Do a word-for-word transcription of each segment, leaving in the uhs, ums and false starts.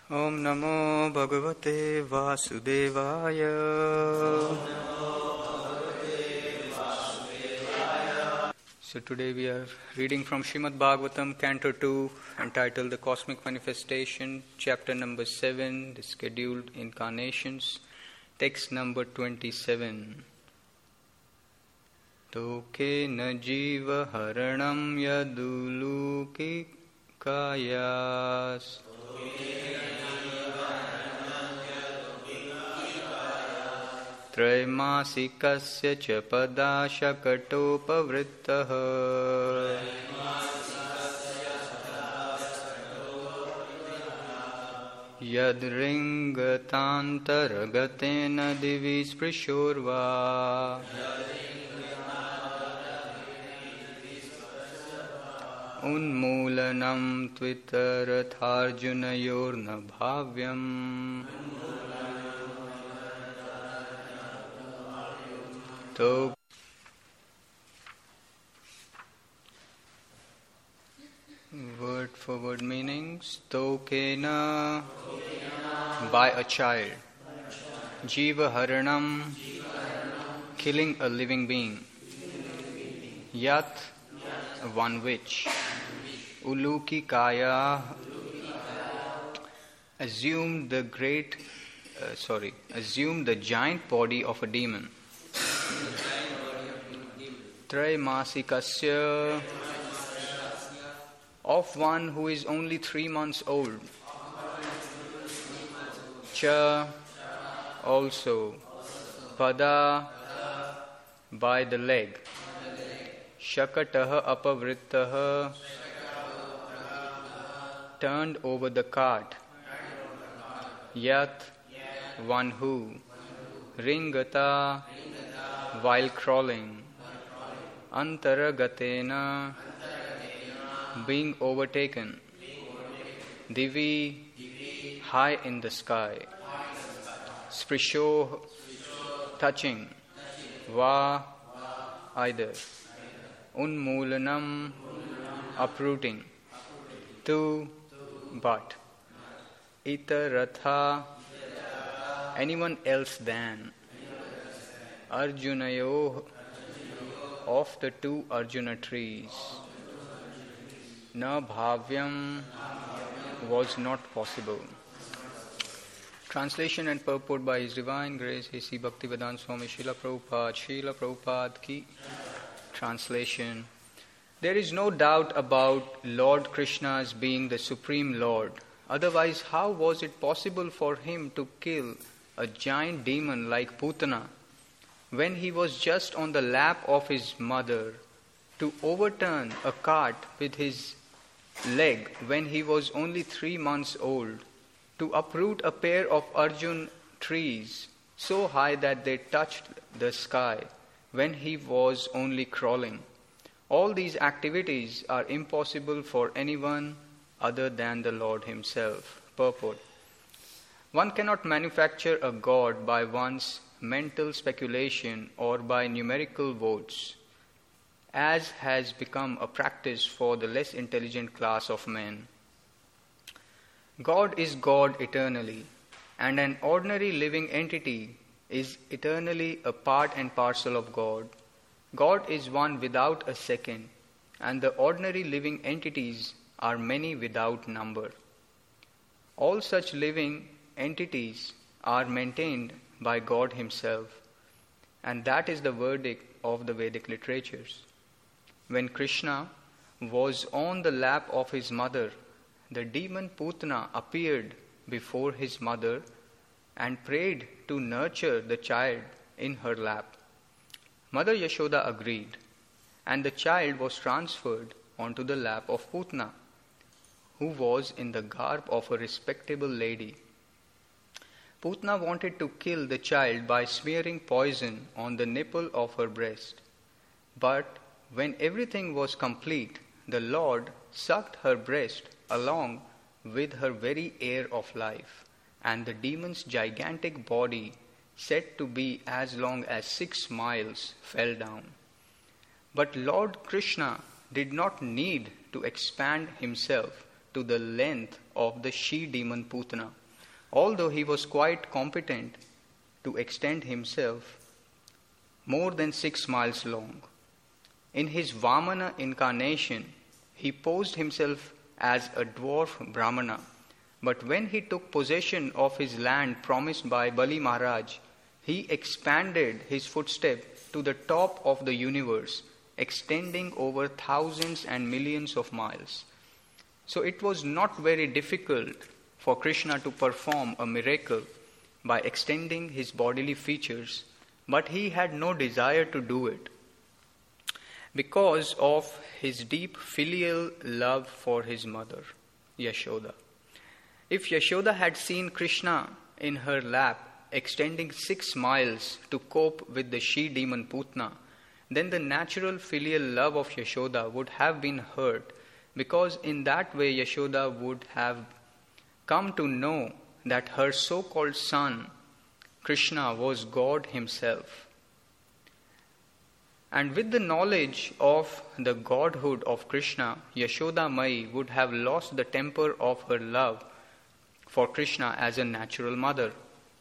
Om Namo Bhagavate Vasudevaya. So today we are reading from Srimad Bhagavatam, Canto two, entitled The Cosmic Manifestation, Chapter number seven, The Scheduled Incarnations, text number twenty-seven. Toke na jiva haranam yaduluki kayas. Traimasikasya cha padashakatopavrittaha. Yadringatantaragaten divi sprishurva. Unmulanam tvitaratharjunayorna bhavyam. To word for word meanings. Tokena, by a child. Jiva haranam, killing a living being. Yat, one which. Uluki kaya, assume the great, uh, sorry, assume the giant body of a demon. Traimasikasya, of one who is only three months old. Cha, also. Pada, by the leg. Shakataha apavrittaha, turned over the cart. Yat, one who. Ringata, while crawling. Antaragatena, being overtaken. Divi, high in the sky. Sprisho, touching. Va, either. Unmulanam, uprooting. Tu, but. Itaratha, anyone else than. Arjunayo, of the two Arjuna trees. Na bhavyam, was not possible. Translation and purport by His Divine Grace A C Bhaktivedanta Swami Srila Prabhupada. Srila Prabhupada ki. Translation. There is no doubt about Lord Krishna's being the Supreme Lord. Otherwise, how was it possible for him to kill a giant demon like Putana when he was just on the lap of his mother, to overturn a cart with his leg when he was only three months old, to uproot a pair of Arjun trees so high that they touched the sky when he was only crawling? All these activities are impossible for anyone other than the Lord Himself. Purport. One cannot manufacture a god by one's mental speculation or by numerical votes, as has become a practice for the less intelligent class of men. God is God eternally, and an ordinary living entity is eternally a part and parcel of God. God is one without a second, and the ordinary living entities are many without number. All such living entities are maintained by God Himself, and that is the verdict of the Vedic literatures. When Krishna was on the lap of his mother, the demon Putana appeared before his mother and prayed to nurture the child in her lap. Mother Yashoda agreed, and the child was transferred onto the lap of Putana, who was in the garb of a respectable lady. Putana wanted to kill the child by smearing poison on the nipple of her breast. But when everything was complete, the Lord sucked her breast along with her very air of life, and the demon's gigantic body, said to be as long as six miles, fell down. But Lord Krishna did not need to expand himself to the length of the she-demon Putana, although he was quite competent to extend himself more than six miles long. In his Vamana incarnation, he posed himself as a dwarf Brahmana, but when he took possession of his land promised by Bali Maharaj, he expanded his footstep to the top of the universe, extending over thousands and millions of miles. So it was not very difficult for Krishna to perform a miracle by extending his bodily features, but he had no desire to do it because of his deep filial love for his mother, Yashoda. If Yashoda had seen Krishna in her lap extending six miles to cope with the she-demon Putana, then the natural filial love of Yashoda would have been hurt, because in that way Yashoda would have come to know that her so-called son, Krishna, was God himself. And with the knowledge of the godhood of Krishna, Yashoda Mai would have lost the temper of her love for Krishna as a natural mother.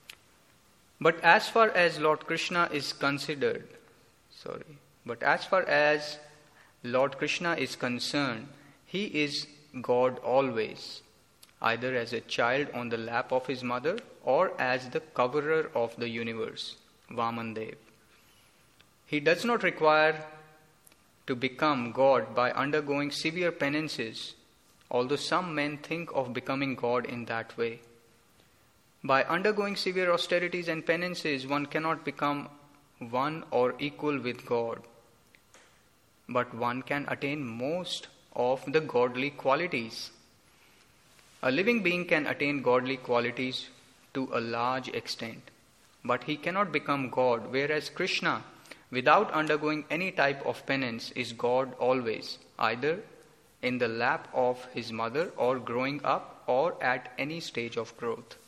But as far as Lord Krishna is considered, sorry, but as far as Lord Krishna is concerned, he is God always, either as a child on the lap of his mother or as the coverer of the universe, Vamandev. He does not require to become God by undergoing severe penances, although some men think of becoming God in that way. By undergoing severe austerities and penances, one cannot become one or equal with God, but one can attain most of the godly qualities. A living being can attain godly qualities to a large extent, but he cannot become God, whereas Krishna, without undergoing any type of penance, is God always, either in the lap of his mother or growing up or at any stage of growth.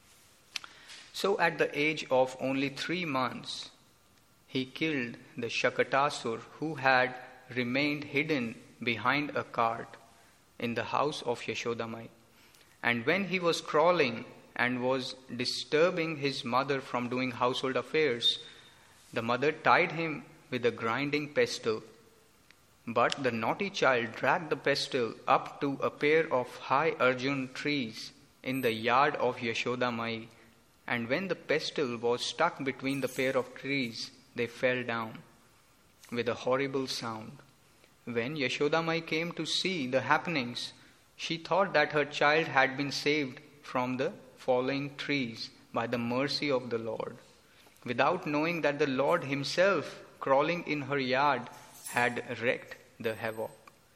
So at the age of only three months, he killed the Shakatasur, who had remained hidden behind a cart in the house of Yashodamai. And when he was crawling and was disturbing his mother from doing household affairs, the mother tied him with a grinding pestle. But the naughty child dragged the pestle up to a pair of high Arjun trees in the yard of Yashodamai. And when the pestle was stuck between the pair of trees, they fell down with a horrible sound. When Yashodamai came to see the happenings, she thought that her child had been saved from the falling trees by the mercy of the Lord, without knowing that the Lord himself, crawling in her yard, had wreaked the havoc.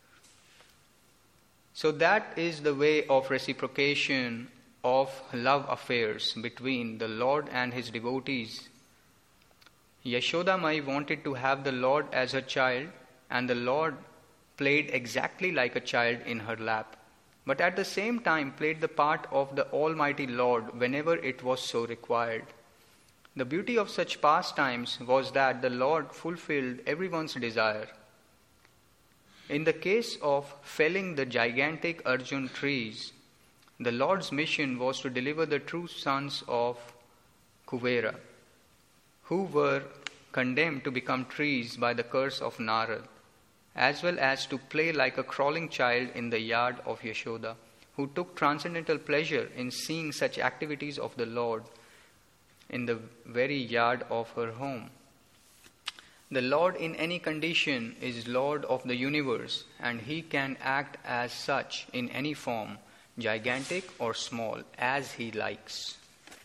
So that is the way of reciprocation of love affairs between the Lord and his devotees. Yashoda Mai wanted to have the Lord as her child, and the Lord played exactly like a child in her lap, but at the same time played the part of the Almighty Lord whenever it was so required. The beauty of such pastimes was that the Lord fulfilled everyone's desire. In the case of felling the gigantic Arjun trees, the Lord's mission was to deliver the true sons of Kuvera, who were condemned to become trees by the curse of Narad, as well as to play like a crawling child in the yard of Yashoda, who took transcendental pleasure in seeing such activities of the Lord in the very yard of her home. The Lord in any condition is Lord of the universe, and he can act as such in any form, gigantic or small, as he likes.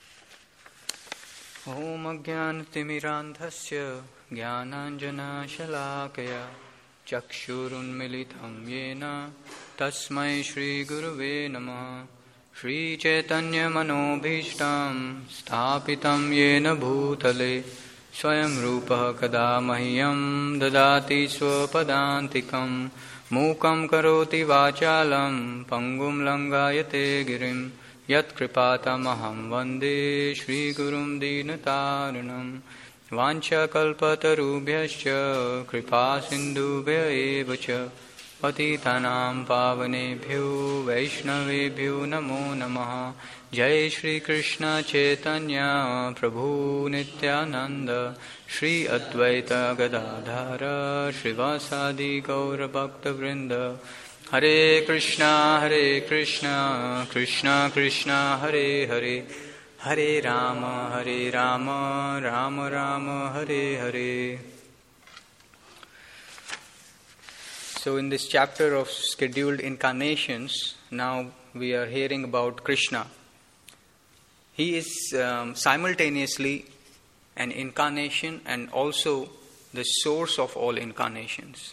Om Ajnanatirmirandhasya Jnananjana Shalakaya Chakshurunmilitam Yena Tasmai Shri Guruve Namah. Shri Chaitanya Manobhishtam Sthapitam Yena Bhutale Swayam Rupa Kada Mahyam Dadati Swapadantikam Mukam Karoti Vachalam Pangum Langayate Girim Yat Kripatamaham Vande Shri Gurum Dinataranam Vancha Kalpatarubhyascha Kripa Sindhubhya Evacha पतितानां पावनेभ्यो वैष्णवेभ्यो नमो नमः। जय श्री कृष्ण चैतन्य प्रभु नित्यानंद श्री अद्वैत गदाधर श्रीवासादि गौर भक्त वृंद। हरे कृष्णा हरे कृष्णा कृष्णा कृष्णा हरे हरे हरे राम हरे Ram Ram Ram Hare Hare. So in this chapter of scheduled incarnations, now we are hearing about Krishna. He is um, simultaneously an incarnation and also the source of all incarnations.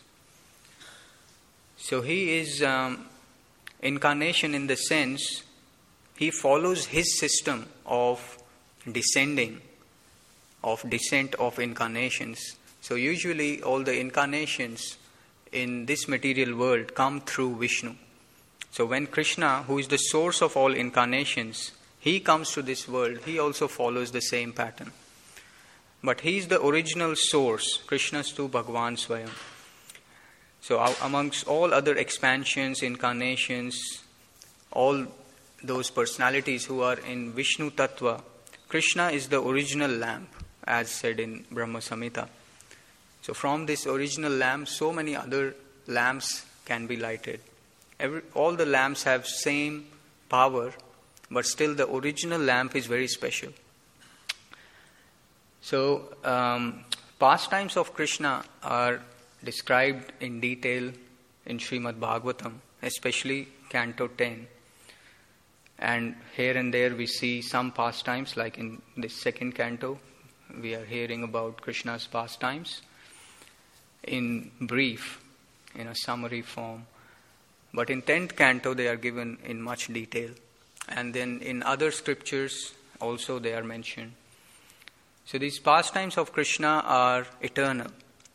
So he is um, incarnation in the sense he follows his system of descending, of descent of incarnations. So usually all the incarnations in this material world come through Vishnu. So when Krishna, who is the source of all incarnations, he comes to this world, he also follows the same pattern. But he is the original source, Krishnastu Bhagavan Swayam. So amongst all other expansions, incarnations, all those personalities who are in Vishnu Tattva, Krishna is the original lamp, as said in Brahma Samhita. So from this original lamp, so many other lamps can be lighted. Every, all the lamps have same power, but still the original lamp is very special. So um, pastimes of Krishna are described in detail in Srimad Bhagavatam, especially Canto ten. And here and there we see some pastimes, like in this second canto, we are hearing about Krishna's pastimes in brief, in a summary form. But in tenth canto they are given in much detail. And then in other scriptures also they are mentioned. So these pastimes of Krishna are eternal.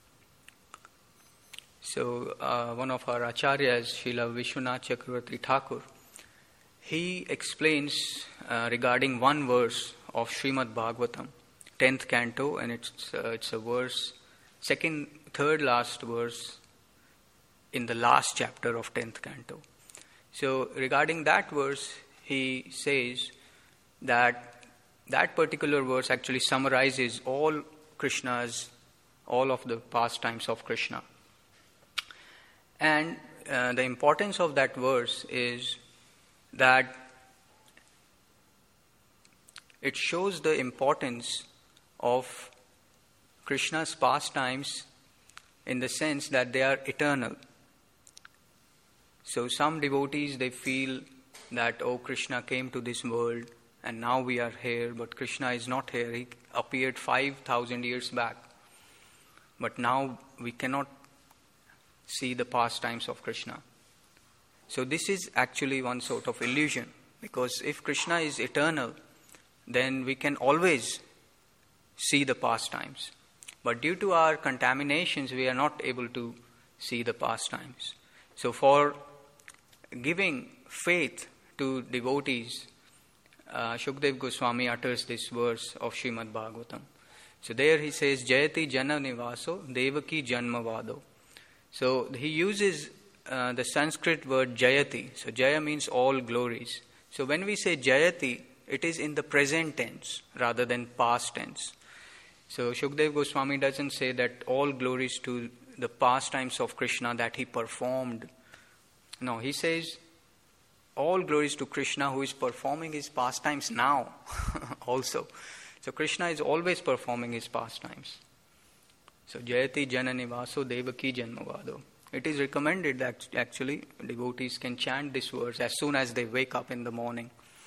So uh, one of our acharyas, Srila Vishwanath Chakravarti Thakur, he explains uh, regarding one verse of Srimad Bhagavatam, tenth canto, and it's uh, it's a verse, second, third last verse in the last chapter of tenth canto. So regarding that verse, he says that that particular verse actually summarizes all Krishna's, all of the pastimes of Krishna. And uh, the importance of that verse is that it shows the importance of Krishna's pastimes in the sense that they are eternal. So some devotees, they feel that, oh, Krishna came to this world and now we are here, but Krishna is not here. He appeared five thousand years back. But now we cannot see the pastimes of Krishna. So this is actually one sort of illusion, because if Krishna is eternal, then we can always see the pastimes. But due to our contaminations, we are not able to see the pastimes. So for giving faith to devotees, uh, Shukdev Goswami utters this verse of Srimad Bhagavatam. So there he says, Jayati Jana Nivaso Devaki Janmavado. So he uses uh, the Sanskrit word Jayati. So Jaya means all glories. So when we say Jayati, it is in the present tense rather than past tense. So Shukdev Goswami doesn't say that all glories to the pastimes of Krishna that he performed. No, he says all glories to Krishna who is performing his pastimes now also. So Krishna is always performing his pastimes. So Jayati Jana Nivaso Devaki Janmavado. It is recommended that actually devotees can chant this verse as soon as they wake up in the morning.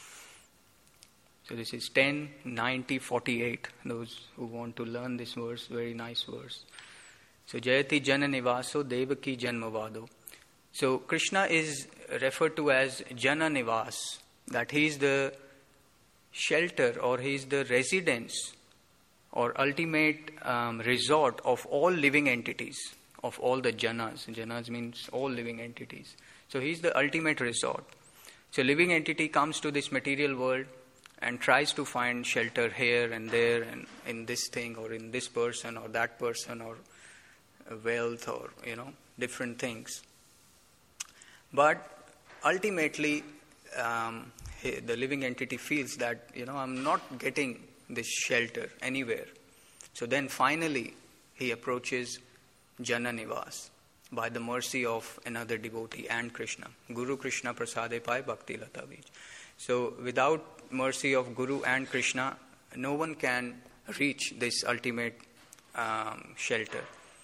So this is ten, ninety, forty-eight. Those who want to learn this verse, very nice verse. So Jayati Jana Nivaso Devaki Janmavado. So Krishna is referred to as Jana Nivas, that he is the shelter or he is the residence or ultimate um, resort of all living entities, of all the Janas. Janas means all living entities. So he is the ultimate resort. So living entity comes to this material world and tries to find shelter here and there and in this thing or in this person or that person or wealth or, you know, different things. But ultimately, um, he, the living entity feels that, you know, I'm not getting this shelter anywhere. So then finally, he approaches Jana Nivas by the mercy of another devotee and Krishna. Guru Krishna Prasade Pai Bhakti Lata Bij. So without mercy of Guru and Krishna, no one can reach this ultimate um, shelter.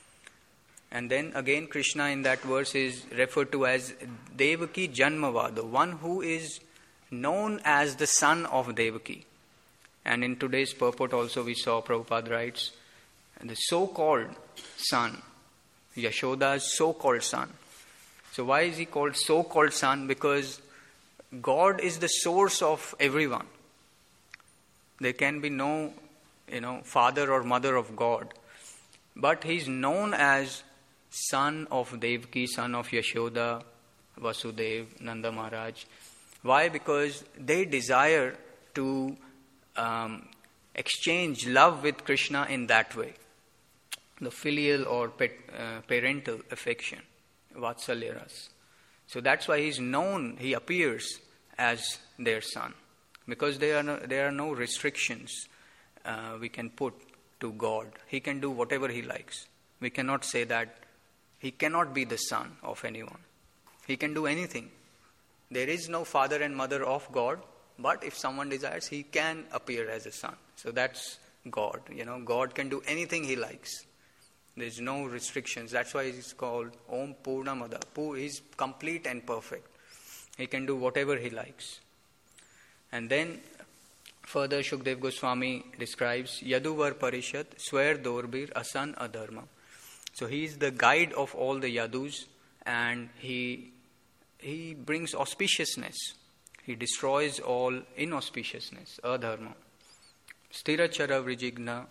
And then again Krishna in that verse is referred to as Devaki Janmava, the one who is known as the son of Devaki. And in today's purport also we saw Prabhupada writes, the so-called son, Yashoda's so-called son. So why is he called so-called son? Because God is the source of everyone. There can be no, you know, father or mother of God. But he is known as son of Devaki, son of Yashoda, Vasudev, Nanda Maharaj. Why? Because they desire to um, exchange love with Krishna in that way. The filial or pet, uh, parental affection, Vatsalyaras. So that's why he's known, he appears as their son. Because there are no, there are no restrictions uh, we can put to God. He can do whatever he likes. We cannot say that he cannot be the son of anyone. He can do anything. There is no father and mother of God, but if someone desires, he can appear as a son. So that's God. You know, God can do anything he likes. There's no restrictions. That's why he's called Om Purnamada. He's complete and perfect. He can do whatever he likes. And then further Shukdev Goswami describes Yaduvar Parishad Swer Dorbir Asan Adharma. So he is the guide of all the Yadus, and he he brings auspiciousness. He destroys all inauspiciousness, adharma. Sthirachara Vrijigna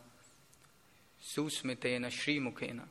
Susmitena Shri Mukhena.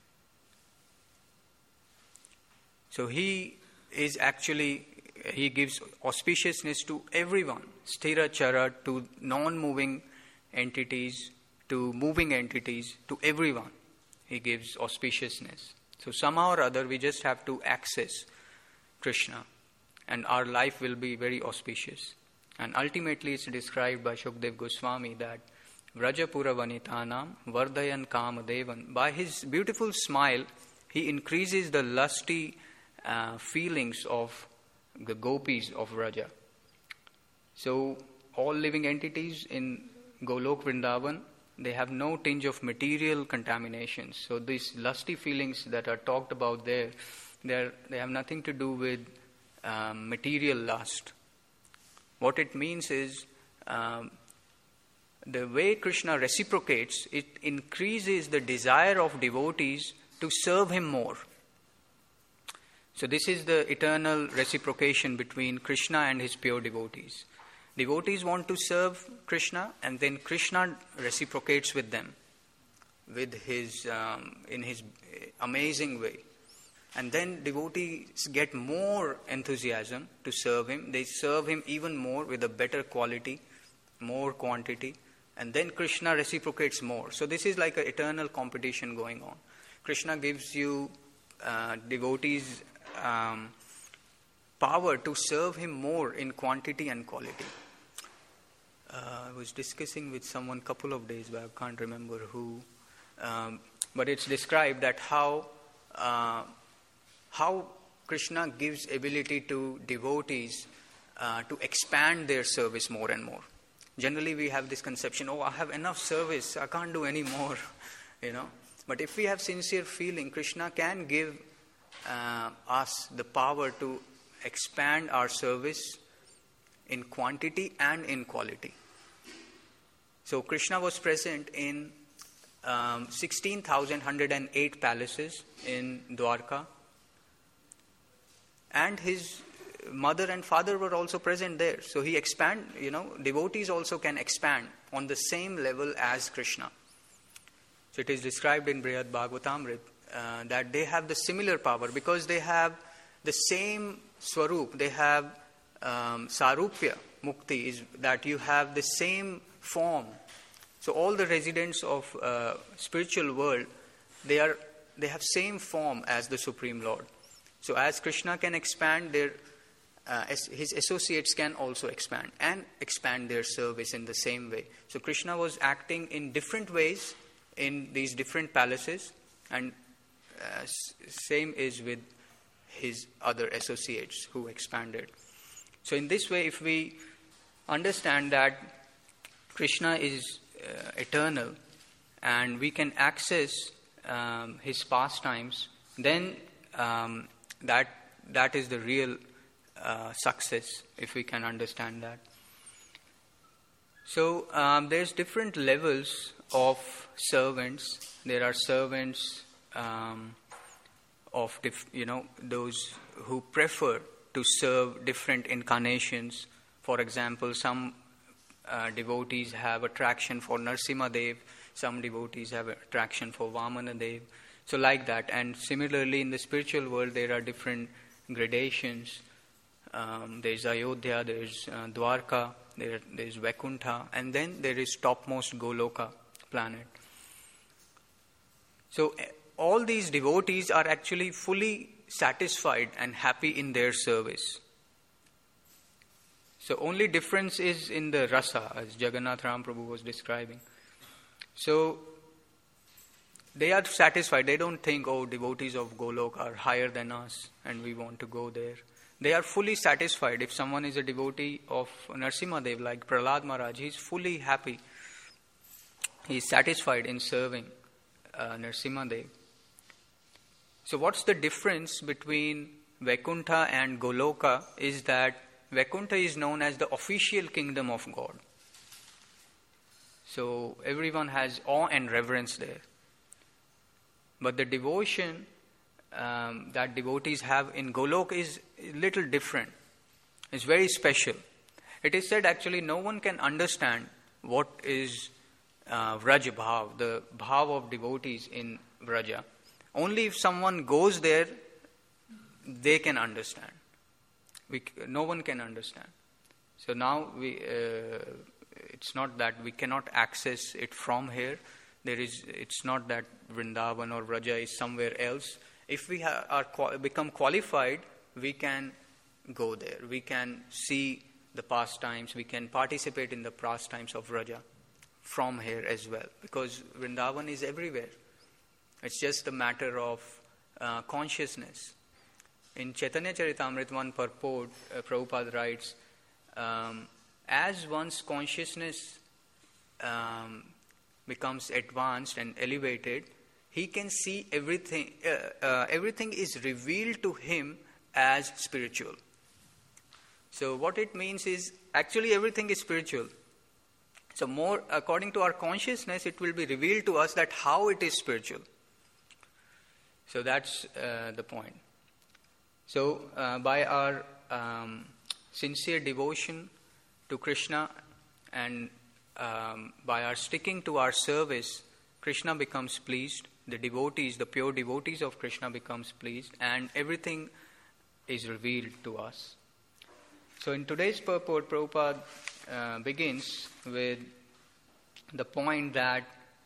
So he is actually, he gives auspiciousness to everyone. Sthirachara, to non-moving entities, to moving entities, to everyone. He gives auspiciousness. So somehow or other we just have to access Krishna and our life will be very auspicious. And ultimately it's described by Shukdev Goswami that Vrajapura Vanitanam Vardhayan Kamadevan. By his beautiful smile, he increases the lusty uh, feelings of the gopis of Vraja. So all living entities in Golok Vrindavan, they have no tinge of material contamination. So these lusty feelings that are talked about there, they they have nothing to do with um, material lust. What it means is um, the way Krishna reciprocates, it increases the desire of devotees to serve him more. So this is the eternal reciprocation between Krishna and his pure devotees. Devotees want to serve Krishna, and then Krishna reciprocates with them, with his um, in his amazing way. And then devotees get more enthusiasm to serve him. They serve him even more with a better quality, more quantity. And then Krishna reciprocates more. So this is like an eternal competition going on. Krishna gives you uh, devotees um, power to serve him more in quantity and quality. Uh, I was discussing with someone a couple of days back, I can't remember who, um, but it's described that how uh, how Krishna gives ability to devotees uh, to expand their service more and more. Generally we have this conception, oh, I have enough service, I can't do any more, you know. But if we have sincere feeling, Krishna can give uh, us the power to expand our service in quantity and in quality. So Krishna was present in um, sixteen thousand one hundred eight palaces in Dwarka. And his mother and father were also present there. So he expand, you know, devotees also can expand on the same level as Krishna. So it is described in Brihad Bhagavatamrit uh, that they have the similar power because they have the same swarup. They have um, sarupya, mukti, is that you have the same form. So all the residents of uh, spiritual world, they are they have same form as the Supreme Lord. So as Krishna can expand, their uh, his associates can also expand and expand their service in the same way. So Krishna was acting in different ways in these different palaces, and uh, same is with his other associates who expanded. So in this way, if we understand that Krishna is uh, eternal and we can access um, his pastimes, then um, that that is the real uh, success, if we can understand that. So um, there's different levels of servants. There are servants um, of dif- you know those who prefer to serve different incarnations. For example, some uh, devotees have attraction for Narsimha Dev, some devotees have attraction for Vamana Dev. So like that. And similarly, in the spiritual world, there are different gradations. Um, there's Ayodhya, there's uh, Dwarka, there, there's Vaikuntha, and then there is topmost Goloka planet. So all these devotees are actually fully satisfied and happy in their service. So only difference is in the rasa, as Jagannath Ram Prabhu was describing. So they are satisfied. They don't think, oh, devotees of Golok are higher than us and we want to go there. They are fully satisfied. If someone is a devotee of Narsimha Dev, like Prahlad Maharaj, he is fully happy. He is satisfied in serving uh, Narsimha Dev. So what's the difference between Vaikuntha and Goloka is that Vaikuntha is known as the official kingdom of God. So everyone has awe and reverence there. But the devotion um, that devotees have in Golok is a little different. It's very special. It is said actually no one can understand what is uh, Vraj Bhav, the Bhav of devotees in Vraja. Only if someone goes there, they can understand. We, no one can understand. So now we, uh, it's not that we cannot access it from here. There is. It's not that Vrindavan or Vraja is somewhere else. If we ha- are become qualified, we can go there. We can see the pastimes. We can participate in the pastimes of Vraja from here as well, because Vrindavan is everywhere. It's just a matter of uh, consciousness. In Chaitanya Charitamrita, one purport, uh, Prabhupada writes, um, as one's consciousness um, becomes advanced and elevated, he can see everything. Uh, uh, everything is revealed to him as spiritual. So what it means is, actually everything is spiritual. So more, according to our consciousness, it will be revealed to us that how it is spiritual. So that's uh, the point. So uh, by our um, sincere devotion to Krishna and um, by our sticking to our service, Krishna becomes pleased. The devotees, the pure devotees of Krishna becomes pleased, and everything is revealed to us. So in today's purport, Prabhupada uh, begins with the point that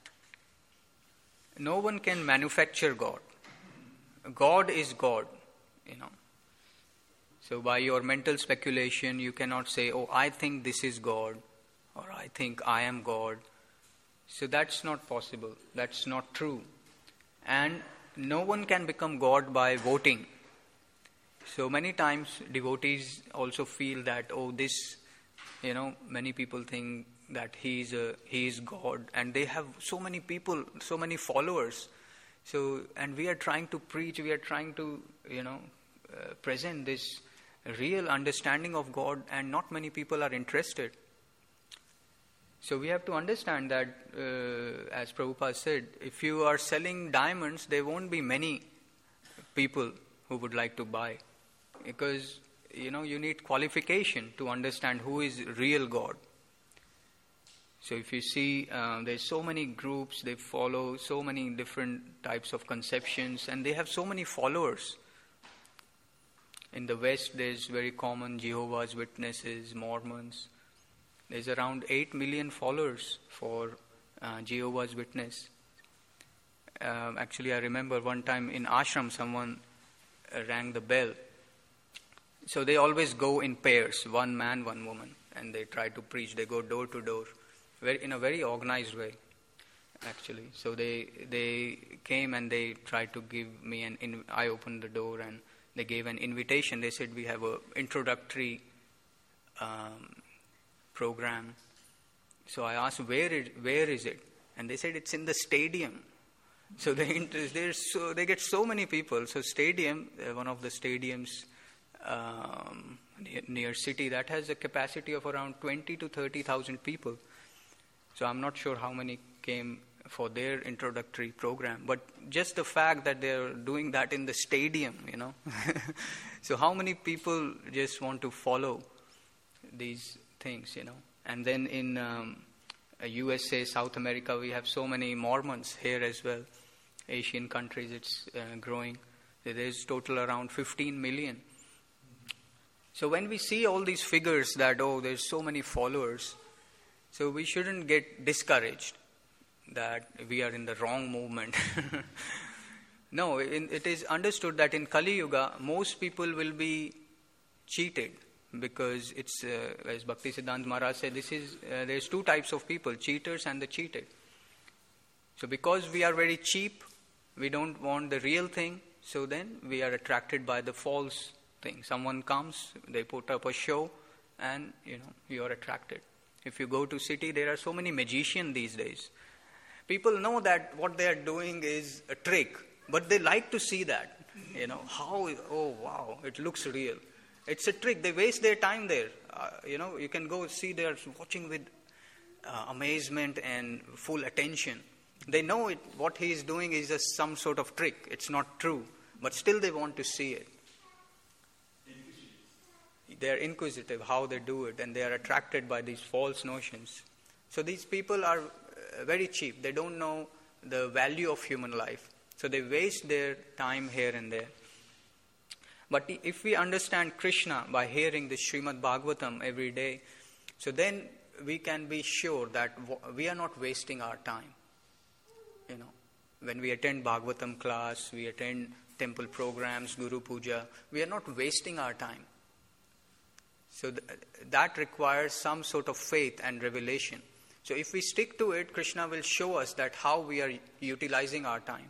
no one can manufacture God. God is God, you know. So by your mental speculation, you cannot say, oh, I think this is God, or I think I am God. So that's not possible. That's not true. And no one can become God by voting. So many times devotees also feel that, oh, this, you know, many people think that he is a, he is God, and they have so many people, so many followers. So, and we are trying to preach, we are trying to, you know, uh, present this real understanding of God, and not many people are interested. So we have to understand that, uh, as Prabhupada said, if you are selling diamonds, there won't be many people who would like to buy, because, you know, you need qualification to understand who is real God. So if you see, uh, there's so many groups, they follow so many different types of conceptions, and they have so many followers. In the West, there's very common Jehovah's Witnesses, Mormons. There's around eight million followers for uh, Jehovah's Witness. Um, actually, I remember one time in ashram, someone uh, rang the bell. So they always go in pairs, one man, one woman, and they try to preach. They go door to door, very, in a very organized way, actually. So they they came and they tried to give me an. In, I opened the door and they gave an invitation. They said we have a introductory um, program. So I asked where it, where is it, and they said it's in the stadium. So they there's so they get so many people. So stadium, uh, one of the stadiums. Um, near, near city that has a capacity of around twenty to thirty thousand people. So I'm not sure how many came for their introductory program, but just the fact that they're doing that in the stadium, you know. So how many people just want to follow these things, you know. And then in um, U S A, South America, we have so many Mormons here as well. Asian countries, it's uh, growing. There's total around fifteen million. So when we see all these figures that, oh, there's so many followers, so we shouldn't get discouraged that we are in the wrong movement. No, in, it is understood that in Kali Yuga, most people will be cheated because it's, uh, as Bhaktisiddhanta Maharaj said, this is, uh, there's two types of people, cheaters and the cheated. So because we are very cheap, we don't want the real thing, so then we are attracted by the false thing. Someone comes, they put up a show, and you know you are attracted. If you go to city, there are so many magicians these days. People know that what they are doing is a trick, but they like to see that. You know how? Oh wow, it looks real. It's a trick. They waste their time there. Uh, you know you can go see. They are watching with uh, amazement and full attention. They know it. What he is doing is just some sort of trick. It's not true, but still they want to see it. They are inquisitive how they do it, and they are attracted by these false notions. So these people are uh, very cheap. They don't know the value of human life. So they waste their time here and there. But if we understand Krishna by hearing the Srimad Bhagavatam every day, so then we can be sure that we are not wasting our time. You know, when we attend Bhagavatam class, we attend temple programs, Guru Puja, we are not wasting our time. So th- that requires some sort of faith and revelation. So if we stick to it, Krishna will show us that how we are utilizing our time.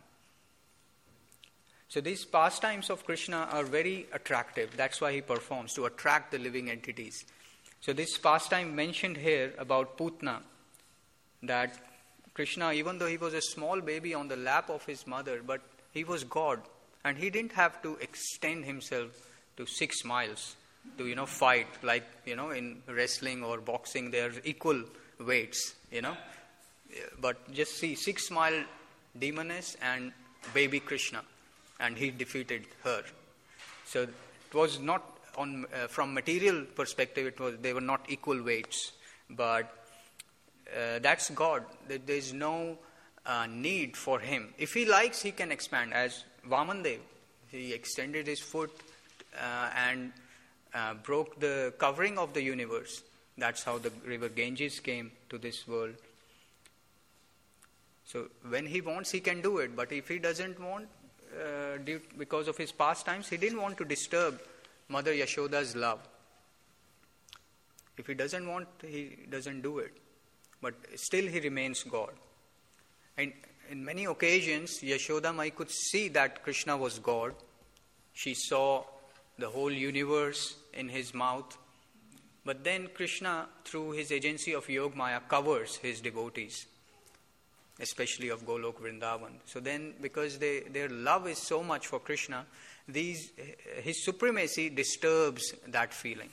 So these pastimes of Krishna are very attractive. That's why he performs, to attract the living entities. So this pastime mentioned here about Putna, that Krishna, even though he was a small baby on the lap of his mother, but he was God. And he didn't have to extend himself to six miles. To, you know, fight, like, you know, in wrestling or boxing, there are equal weights, you know. But just see, six-mile demoness and baby Krishna, and he defeated her. So it was not, on uh, from material perspective, it was they were not equal weights. But uh, that's God. There is no uh, need for him. If he likes, he can expand. As Vamandev, he extended his foot uh, and Uh, broke the covering of the universe. That's how the river Ganges came to this world. So when he wants, he can do it. But if he doesn't want, uh, due, because of his pastimes, he didn't want to disturb Mother Yashoda's love. If he doesn't want, he doesn't do it. But still he remains God. And in many occasions, Yashoda Mai could see that Krishna was God. She saw the whole universe in his mouth. But then Krishna, through his agency of Yog Maya, covers his devotees, especially of Golok Vrindavan. So then, because they, their love is so much for Krishna, these his supremacy disturbs that feeling.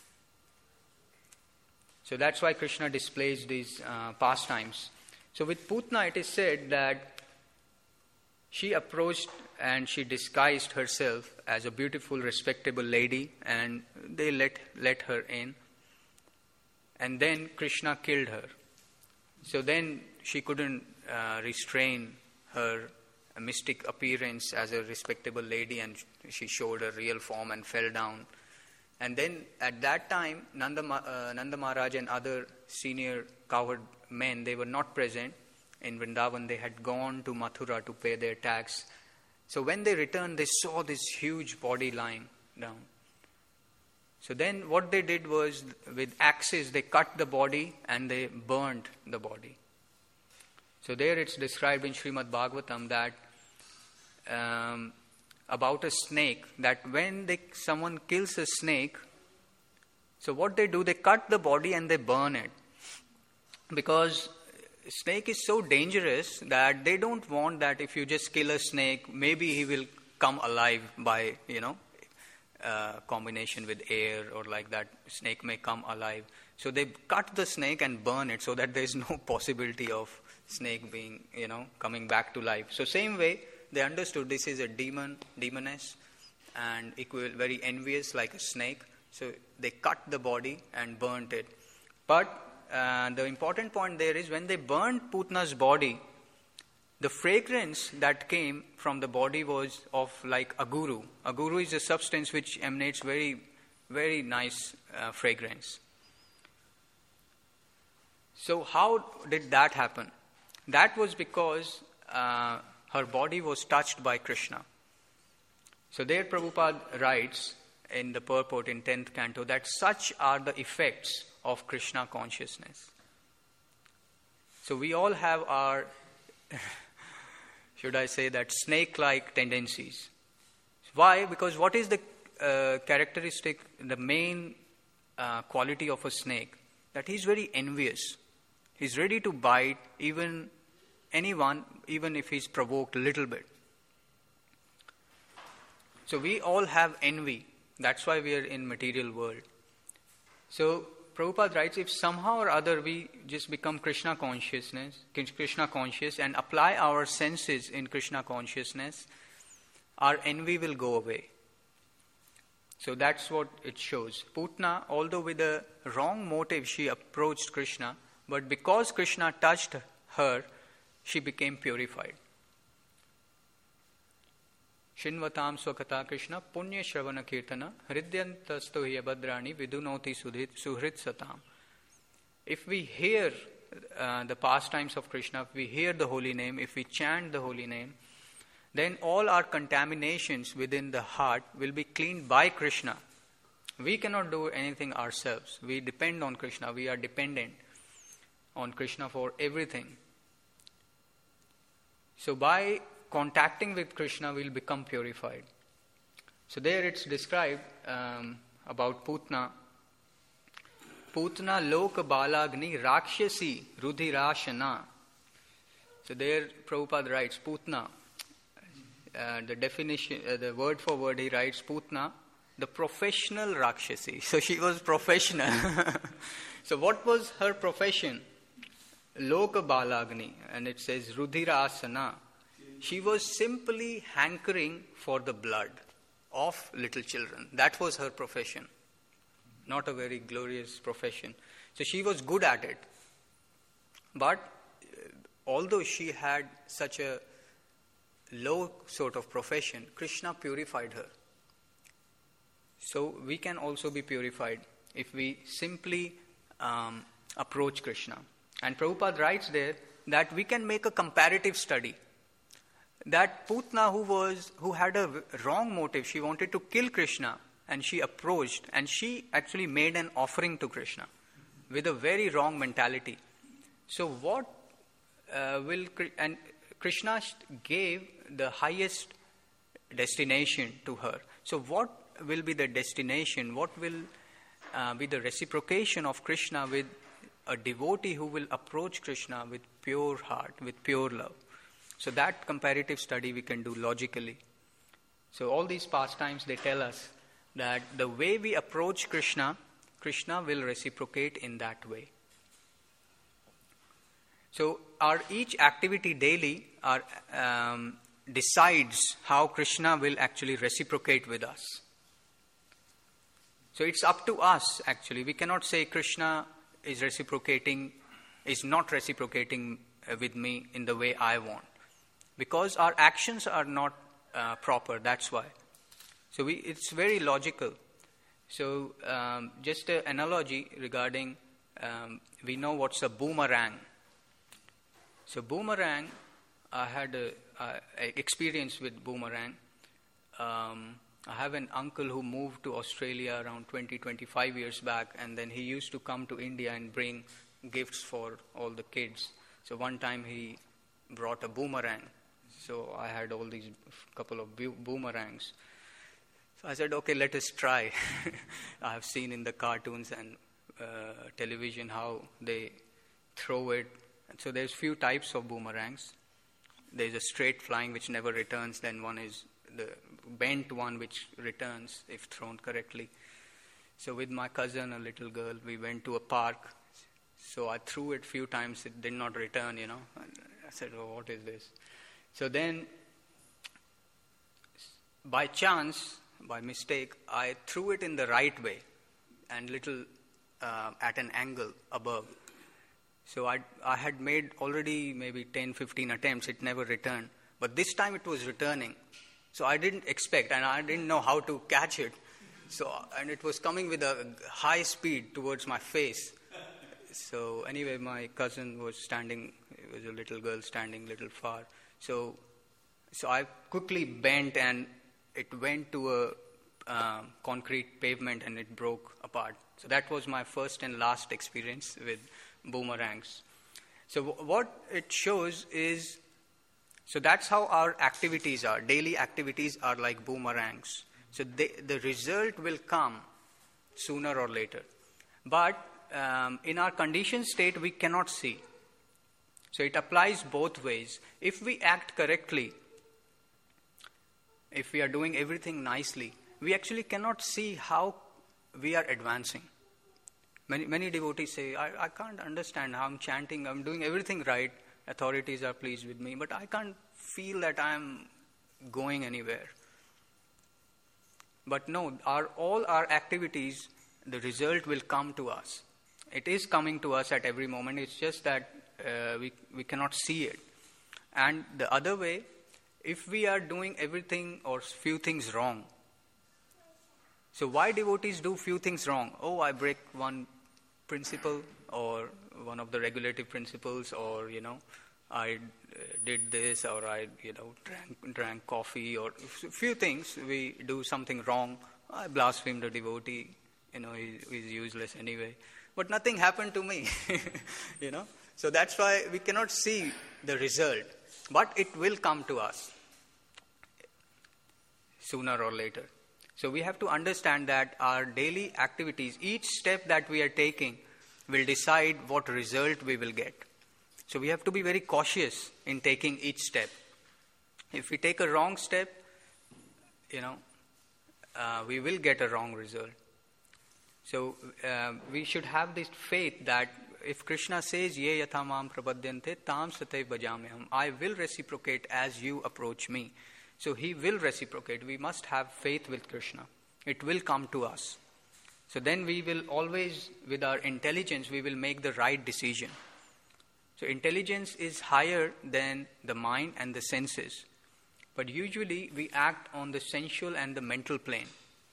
So that's why Krishna displays these uh, pastimes. So with Putna, it is said that she approached and she disguised herself as a beautiful, respectable lady, and they let let her in. And then Krishna killed her. So then she couldn't uh, restrain her mystic appearance as a respectable lady, and she showed her real form and fell down. And then at that time, Nanda, uh, Nanda Maharaj and other senior cowherd men, they were not present in Vrindavan. They had gone to Mathura to pay their tax. So when they returned, they saw this huge body lying down. So then what they did was, with axes, they cut the body and they burned the body. So there it's described in Srimad Bhagavatam that um, about a snake, that when they, someone kills a snake, so what they do, they cut the body and they burn it. Because snake is so dangerous that they don't want that if you just kill a snake, maybe he will come alive by, you know, uh, combination with air or like that, snake may come alive. So they cut the snake and burn it so that there is no possibility of snake being, you know, coming back to life. So same way, they understood this is a demon, demoness, and equal, very envious like a snake. So they cut the body and burnt it. But uh, the important point there is, when they burnt Putna's body, the fragrance that came from the body was of like aguru. Aguru is a substance which emanates very, very nice uh, fragrance. So how did that happen? That was because uh, her body was touched by Krishna. So there Prabhupada writes in the purport in tenth canto that such are the effects of Krishna consciousness. So we all have our, should I say that, snake-like tendencies. Why? Because what is the uh, characteristic, the main uh, quality of a snake? That he's very envious. He's ready to bite even anyone, even if he's provoked a little bit. So we all have envy. That's why we are in material world. So Prabhupada writes, if somehow or other we just become Krishna consciousness, Krishna conscious, and apply our senses in Krishna consciousness, our envy will go away. So that's what it shows. Putna, although with a wrong motive she approached Krishna, but because Krishna touched her, she became purified. Shinvatam swakata Krishna punya shravana kirtana hridyantasto hiyabadrani vidunoti suhrit satam. If we hear uh, the pastimes of Krishna, if we hear the holy name, if we chant the holy name, then all our contaminations within the heart will be cleaned by Krishna. We cannot do anything ourselves. We depend on Krishna. We are dependent on Krishna for everything. So by contacting with Krishna, we'll become purified. So there it's described um, about Putna. Putna loka balagni rakshasi rudhirashana. So there Prabhupada writes Putna. Uh, the definition, uh, the word for word he writes Putna, the professional Rakshasi. So she was professional. So what was her profession? Loka balagni, and it says Rudhira asana. She was simply hankering for the blood of little children. That was her profession. Not a very glorious profession. So she was good at it. But uh, although she had such a low sort of profession, Krishna purified her. So we can also be purified if we simply um, approach Krishna. And Prabhupada writes there that we can make a comparative study. That Putna, who was who had a wrong motive, she wanted to kill Krishna, and she approached, and she actually made an offering to Krishna with a very wrong mentality. So what uh, will and Krishna gave the highest destination to her. So what will be the destination? What will uh, be the reciprocation of Krishna with a devotee who will approach Krishna with pure heart, with pure love? So that comparative study we can do logically. So all these pastimes, they tell us that the way we approach Krishna, Krishna will reciprocate in that way. So our each activity daily our, um, decides how Krishna will actually reciprocate with us. So it's up to us actually. We cannot say Krishna is reciprocating, is not reciprocating with me in the way I want. Because our actions are not uh, proper, that's why. So we, it's very logical. So um, just an analogy regarding, um, we know what's a boomerang. So boomerang, I had a, uh, experience with boomerang. Um, I have an uncle who moved to Australia around twenty, twenty-five years back, and then he used to come to India and bring gifts for all the kids. So one time he brought a boomerang. So I had all these couple of bo- boomerangs. So I said, okay, let us try. I have seen in the cartoons and uh, television how they throw it. And so there's few types of boomerangs. There's a straight flying which never returns, then one is the bent one which returns if thrown correctly. So with my cousin, a little girl, we went to a park. So I threw it few times, it did not return, you know. I said, oh, what is this? So then, by chance, by mistake, I threw it in the right way and little uh, at an angle above. So I I had made already maybe ten, fifteen attempts, it never returned. But this time it was returning. So I didn't expect, and I didn't know how to catch it. So, and it was coming with a high speed towards my face. So anyway, my cousin was standing, it was a little girl standing a little far. So, so I quickly bent and it went to a uh, concrete pavement and it broke apart. So that was my first and last experience with boomerangs. So w- what it shows is, so that's how our activities are. Daily activities are like boomerangs. So they, the result will come sooner or later. But um, in our conditioned state, we cannot see. So it applies both ways. If we act correctly, if we are doing everything nicely, we actually cannot see how we are advancing. Many many devotees say, I, I can't understand how I'm chanting, I'm doing everything right, authorities are pleased with me, but I can't feel that I'm going anywhere. But no, our all our activities, the result will come to us. It is coming to us at every moment, it's just that uh, we, we cannot see it. And the other way, if we are doing everything or few things wrong, so why devotees do few things wrong? Oh, I break one principle or one of the regulative principles, or, you know, I uh, did this, or I, you know, drank, drank coffee, or few things, we do something wrong. I blasphemed a devotee, you know, he, he's useless anyway. But nothing happened to me, you know. So that's why we cannot see the result. But it will come to us sooner or later. So we have to understand that our daily activities, each step that we are taking will decide what result we will get. So we have to be very cautious in taking each step. If we take a wrong step, you know, uh, we will get a wrong result. So uh, we should have this faith that if Krishna says, Ye yatha mam prapadyante tam sataiv bhajamyaham, I will reciprocate as you approach me. So he will reciprocate. We must have faith with Krishna. It will come to us. So then we will always, with our intelligence, we will make the right decision. So intelligence is higher than the mind and the senses. But usually we act on the sensual and the mental plane.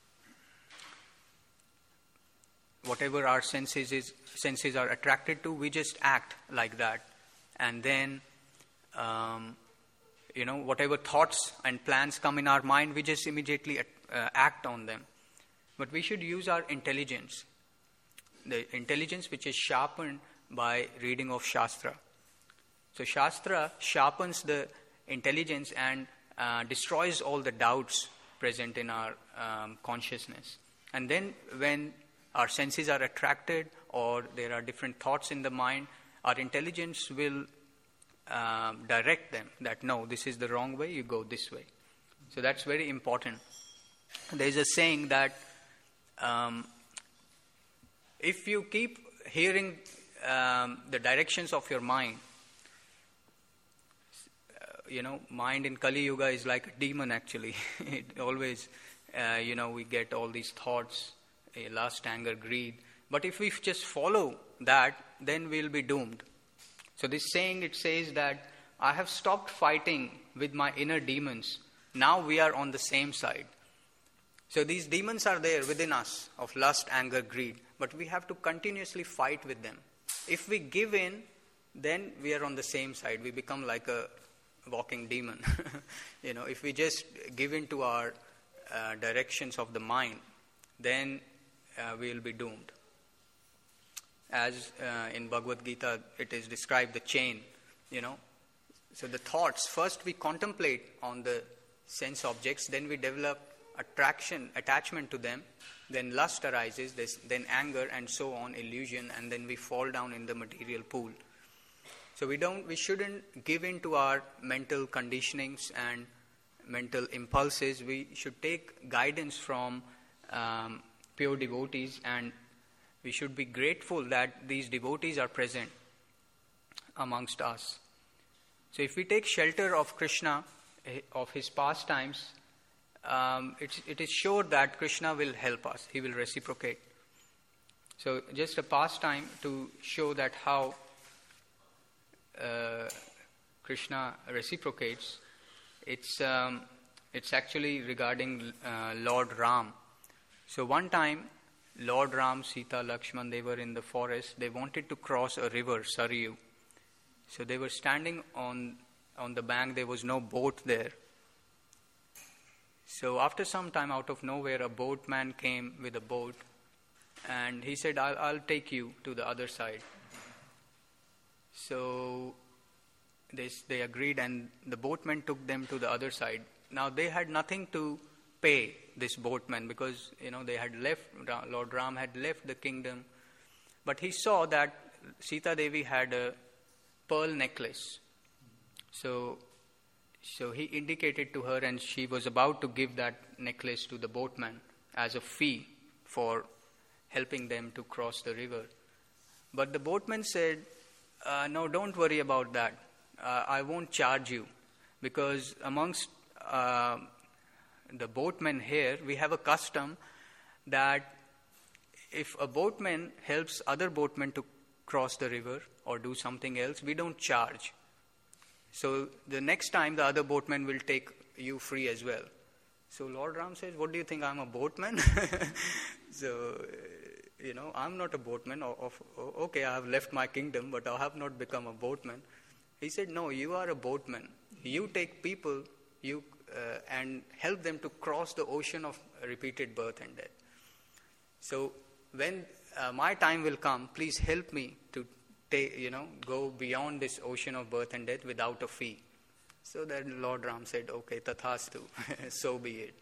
Whatever our senses is, senses are attracted to, we just act like that. And then, um, you know, whatever thoughts and plans come in our mind, we just immediately uh, act on them. But we should use our intelligence. The intelligence which is sharpened by reading of Shastra. So Shastra sharpens the intelligence and uh, destroys all the doubts present in our um, consciousness. And then when our senses are attracted or there are different thoughts in the mind, our intelligence will um, direct them that no, this is the wrong way, you go this way. So that's very important. There is a saying that um, if you keep hearing um, the directions of your mind, uh, you know, mind in Kali Yuga is like a demon actually. It always, uh, you know, we get all these thoughts, uh, lust, anger, greed. But if we just follow that, then we'll be doomed. So this saying, it says that I have stopped fighting with my inner demons. Now we are on the same side. So these demons are there within us of lust, anger, greed. But we have to continuously fight with them. If we give in, then we are on the same side. We become like a walking demon. You know, if we just give in to our uh, directions of the mind, then uh, we will be doomed. As uh, in Bhagavad Gita, it is described the chain, you know. So the thoughts, first we contemplate on the sense objects, then we develop attraction, attachment to them, then lust arises, then anger, and so on, illusion, and then we fall down in the material pool. So we don't, we shouldn't give in to our mental conditionings and mental impulses. We should take guidance from um, pure devotees, and we should be grateful that these devotees are present amongst us. So if we take shelter of Krishna, of his pastimes, um, it's, it is sure that Krishna will help us. He will reciprocate. So just a pastime to show that how uh, Krishna reciprocates. It's um, it's actually regarding uh, Lord Ram. So one time, Lord Ram, Sita, Lakshman, they were in the forest. They wanted to cross a river, Saryu. So they were standing on on the bank. There was no boat there. So after some time, out of nowhere, a boatman came with a boat, and he said, I'll, I'll take you to the other side. So they, they agreed, and the boatman took them to the other side. Now they had nothing to pay this boatman because, you know, they had left, Lord Ram had left the kingdom. But he saw that Sita Devi had a pearl necklace. So, so he indicated to her, and she was about to give that necklace to the boatman as a fee for helping them to cross the river. But the boatman said, uh, no, don't worry about that. Uh, I won't charge you, because amongst uh, the boatmen here, we have a custom that if a boatman helps other boatmen to cross the river or do something else, we don't charge. So the next time the other boatman will take you free as well. So Lord Ram says, what do you think, I'm a boatman? So, you know, I'm not a boatman. Of, of, okay, I have left my kingdom, but I have not become a boatman. He said, no, you are a boatman. You take people you uh, and help them to cross the ocean of repeated birth and death. So when uh, my time will come, please help me to take, you know, go beyond this ocean of birth and death without a fee. So then Lord Ram said, okay, tathastu, so be it.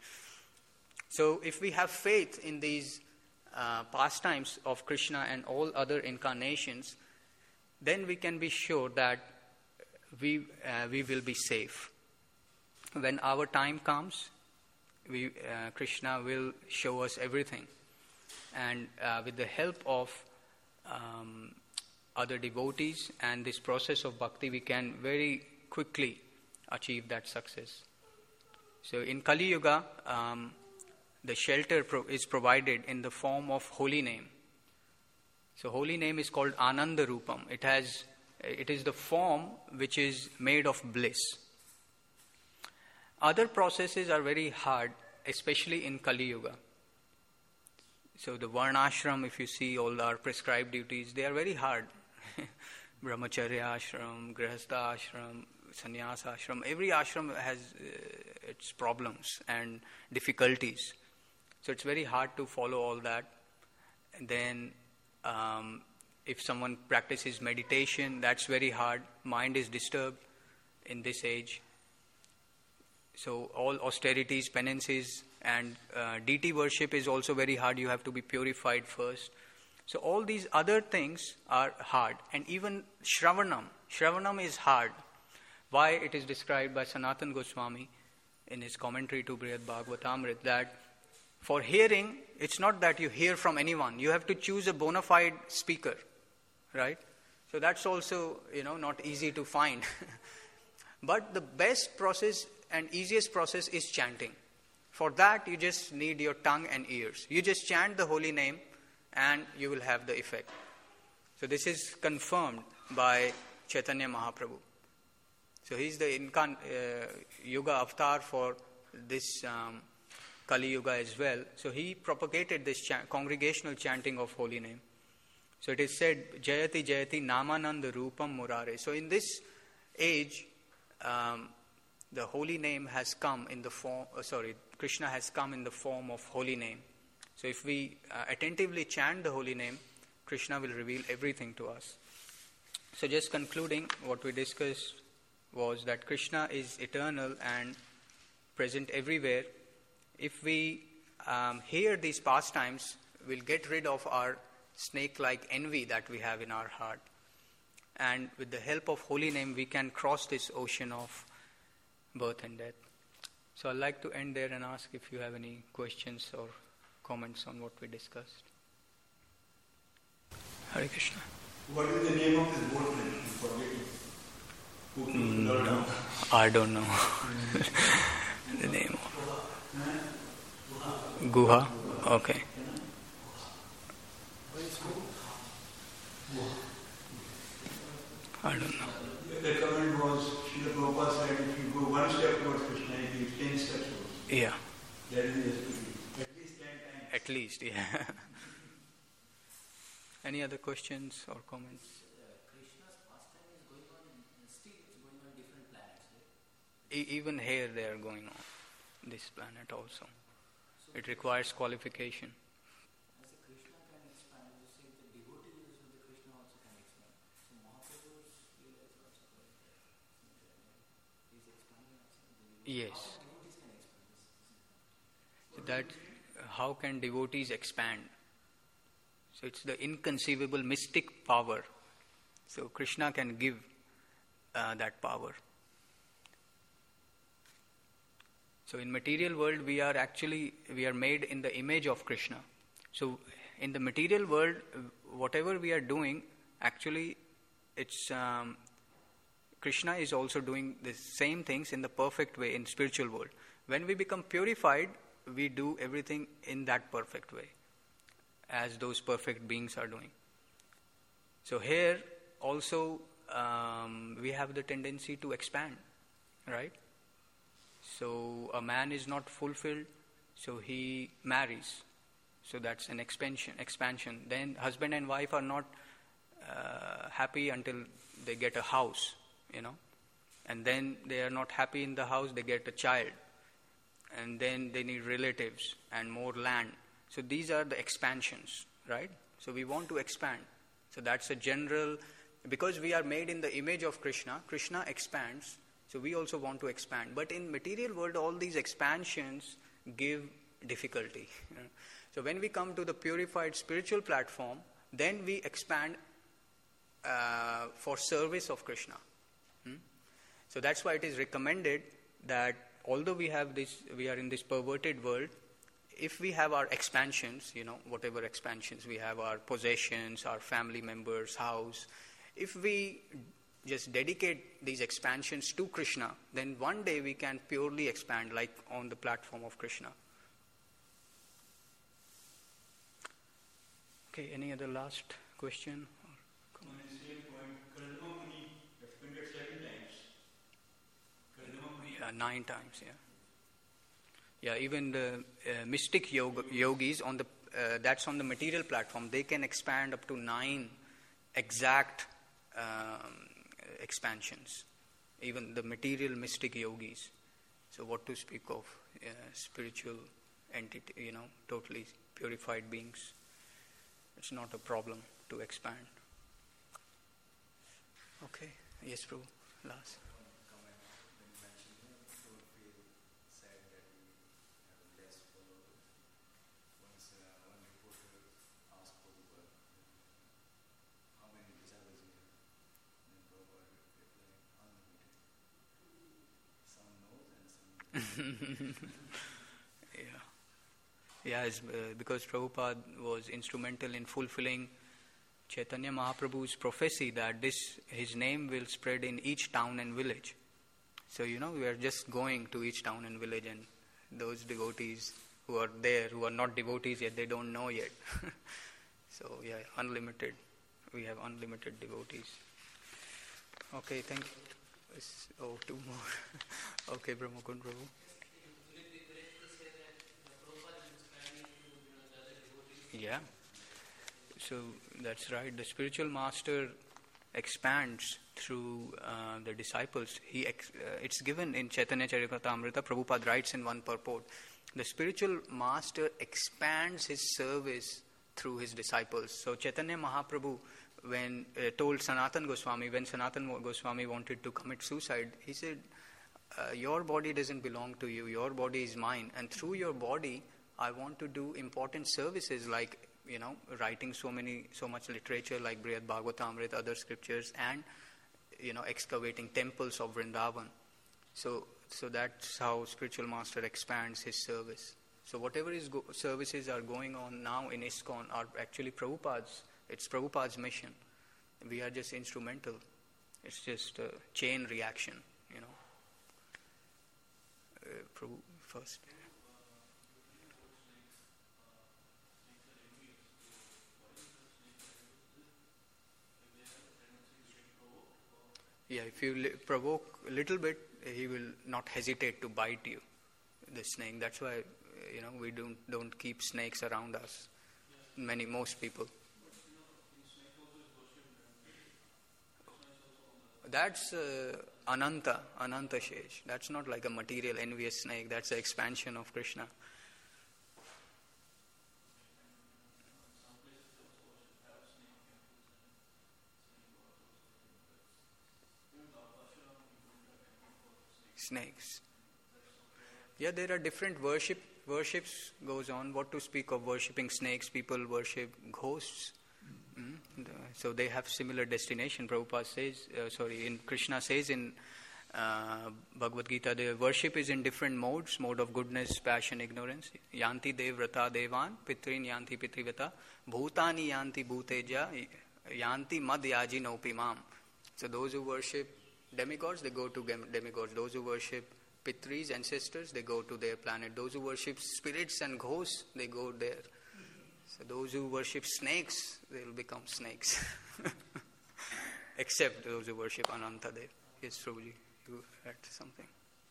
So if we have faith in these uh, pastimes of Krishna and all other incarnations, then we can be sure that we uh, we will be safe. When our time comes, we uh, Krishna will show us everything. And uh, with the help of um, other devotees and this process of bhakti, we can very quickly achieve that success. So in Kali Yuga, um, the shelter pro- is provided in the form of holy name. So holy name is called Ananda Rupam. It has, it is the form which is made of bliss. Other processes are very hard, especially in Kali Yuga. So the Varnashram, if you see all our prescribed duties, they are very hard. Brahmacharya ashram, Grihastha ashram, Sannyasa ashram. Every ashram has uh, its problems and difficulties. So it's very hard to follow all that. And then um, if someone practices meditation, that's very hard. Mind is disturbed in this age. So all austerities, penances, and uh, deity worship is also very hard. You have to be purified first. So all these other things are hard. And even Shravanam. Shravanam is hard. Why? It is described by Sanatana Goswami in his commentary to Brihad Bhagavatamrita that for hearing, it's not that you hear from anyone. You have to choose a bona fide speaker, right? So that's also, you know, not easy to find. But the best process and easiest process is chanting. For that, you just need your tongue and ears. You just chant the holy name and you will have the effect. So this is confirmed by Chaitanya Mahaprabhu. So he is the incarn- uh, Yuga avatar for this um, Kali Yuga as well. So he propagated this cha- congregational chanting of holy name. So it is said, Jayati Jayati Namananda Rupam Murare. So in this age, um, the holy name has come in the form, uh, sorry, Krishna has come in the form of holy name. So if we uh, attentively chant the holy name, Krishna will reveal everything to us. So just concluding, what we discussed was that Krishna is eternal and present everywhere. If we um, hear these pastimes, we'll get rid of our snake-like envy that we have in our heart. And with the help of holy name, we can cross this ocean of birth and death. So I'd like to end there and ask if you have any questions or comments on what we discussed. Hare Krishna. What is the name of this boat then? Who, who, Mm, Lord no, knows? I don't know the name. Guha? Okay. I don't know. The comment was, Srila Prabhupada said, if you go one step towards Krishna, you give ten steps towards. Yeah, That is the spirit. At least ten times. at least, yeah. Any other questions or comments? Krishna's pastime is going on, in, still it's going on different planets, right? E- even here they are going on this planet also. It requires qualification. As a Krishna can expand, you say the devotees of the Krishna also can expand. So Mahaprabhu's Leela is also going there. He's expanding also. The Yes. How devotees can expand this? So that how can devotees expand? So it's the inconceivable mystic power. So Krishna can give uh, that power. So in material world we are actually, we are made in the image of Krishna. So in the material world, whatever we are doing, actually it's um, Krishna is also doing the same things in the perfect way in spiritual world. When we become purified, we do everything in that perfect way, as those perfect beings are doing. So here also um, we have the tendency to expand, right? So a man is not fulfilled, so he marries. So that's an expansion. Expansion. Then husband and wife are not uh, happy until they get a house, you know. And then they are not happy in the house, they get a child. And then they need relatives and more land. So these are the expansions, right? So we want to expand. So that's a general, because we are made in the image of Krishna, Krishna expands, so we also want to expand. But in material world, all these expansions give difficulty. So when we come to the purified spiritual platform, then we expand uh, for service of Krishna. Hmm? So that's why it is recommended that although we have this, we are in this perverted world, if we have our expansions, you know, whatever expansions we have, our possessions, our family members, house, if we just dedicate these expansions to Krishna, then one day we can purely expand like on the platform of Krishna. Okay, any other last question? On the same point, Kardama Muni expanded seven times. Kardama Muni. Yeah, nine times, yeah. Yeah, even the uh, mystic yoga, yogis, on the uh, that's on the material platform, they can expand up to nine exact um, expansions. Even the material mystic yogis. So what to speak of uh, spiritual entity, you know, totally purified beings. It's not a problem to expand. Okay, yes, Prabhu, last. yeah, yeah, it's, uh, because Prabhupada was instrumental in fulfilling Chaitanya Mahaprabhu's prophecy that this his name will spread in each town and village. So you know we are just going to each town and village, and those devotees who are there, who are not devotees yet, they don't know yet. So yeah, unlimited. We have unlimited devotees. Okay, thank you. It's, oh, two more. Okay, Brahmakund Prabhu. Yeah. So that's right. The spiritual master expands through uh, the disciples. He ex- uh, it's given in Chaitanya Charitamrita. Prabhupada writes in one purport, the spiritual master expands his service through his disciples. So Chaitanya Mahaprabhu, when uh, told Sanatan Goswami, when Sanatan Goswami wanted to commit suicide, he said, uh, your body doesn't belong to you, your body is mine, and through your body I want to do important services like, you know, writing so many, so much literature like Brihad Bhagavatamrita, other scriptures, and, you know, excavating temples of Vrindavan. So, so that's how spiritual master expands his service. So whatever his go- services are going on now in ISKCON are actually Prabhupada's. It's Prabhupada's mission. We are just instrumental. It's just a chain reaction, you know. Uh, Prabhu first. Yeah, if you li- provoke a little bit, he will not hesitate to bite you, the snake. That's why, you know, we don't don't keep snakes around us. Many, most people. That's uh, Ananta, Ananta Shesh. That's not like a material envious snake. That's the expansion of Krishna. Snakes. Yeah, there are different worship worships goes on. What to speak of worshipping snakes? People worship ghosts. Mm? The, so they have similar destination. Prabhupada says, uh, sorry, in Krishna says in uh, Bhagavad Gita, the worship is in different modes: mode of goodness, passion, ignorance. Yanti devrata devan, pitrin yanti pitrivata, bhutani yanti bhuteja, yanti mad yaji nopimam. So those who worship demigods, they go to demigods. Those who worship Pitris, ancestors, they go to their planet. Those who worship spirits and ghosts, they go there. So those who worship snakes, they will become snakes. Except those who worship Anantadev. Yes, Prabhuji, you had something.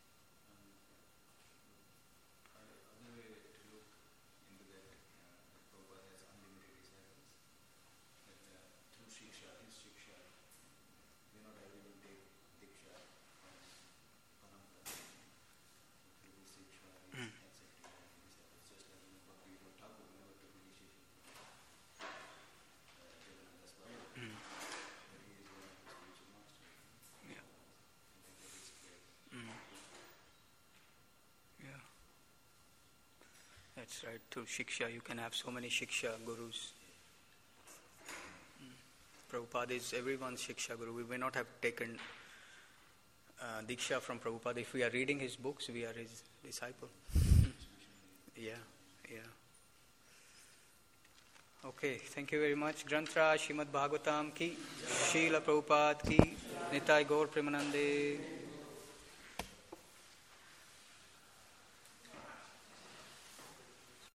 That's right, through Shiksha, you can have so many Shiksha gurus. Mm. Prabhupada is everyone's Shiksha guru. We may not have taken uh, Diksha from Prabhupada. If we are reading his books, we are his disciple. yeah, yeah. Okay, thank you very much. Granthra Srimad Bhagavatam ki, Srila Prabhupada ki, Nitai Gaur Premanande.